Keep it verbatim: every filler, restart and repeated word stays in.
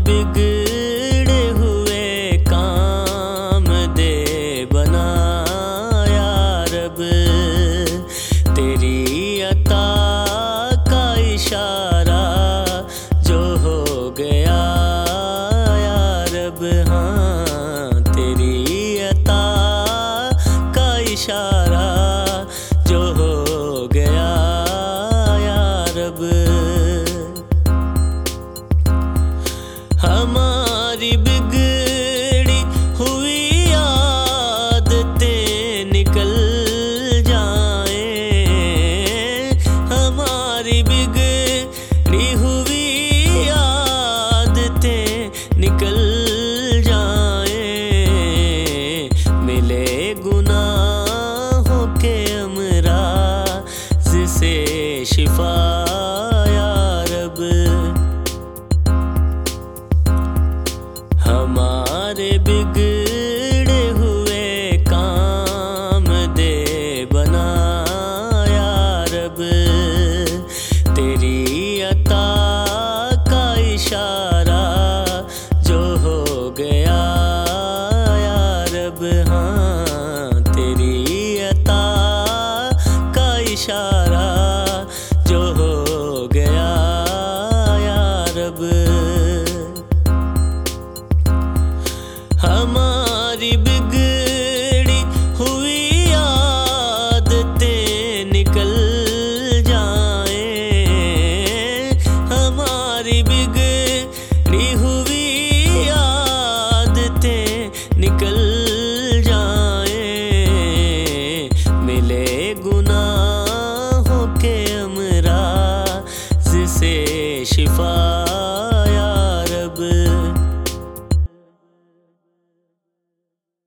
बिगड़े हुए काम दे बनाया रब। तेरी अता का इशारा जो हो गया या रब। हाँ, तेरी अता का इशारा जो हो गया या रब। हमारी बिगड़ी हुई आदतें निकल जाएं, हमारी बिगड़ी हुई आदतें निकल जाएं। मिले गुनाहों के अमराज़ से शिफा या रब। हमारे बिगड़े हुए काम दे बनाया रब। तेरी अता का इशारा जो हो गया या रब। हाँ, तेरी अता का इशारा जो हो गया या रब। हमारी बिगड़ी हुई आदतें निकल जाएं, हमारी बिगड़ी हुई आदतें निकल जाएं। मिले गुनाहों के अमराज़ से शिफा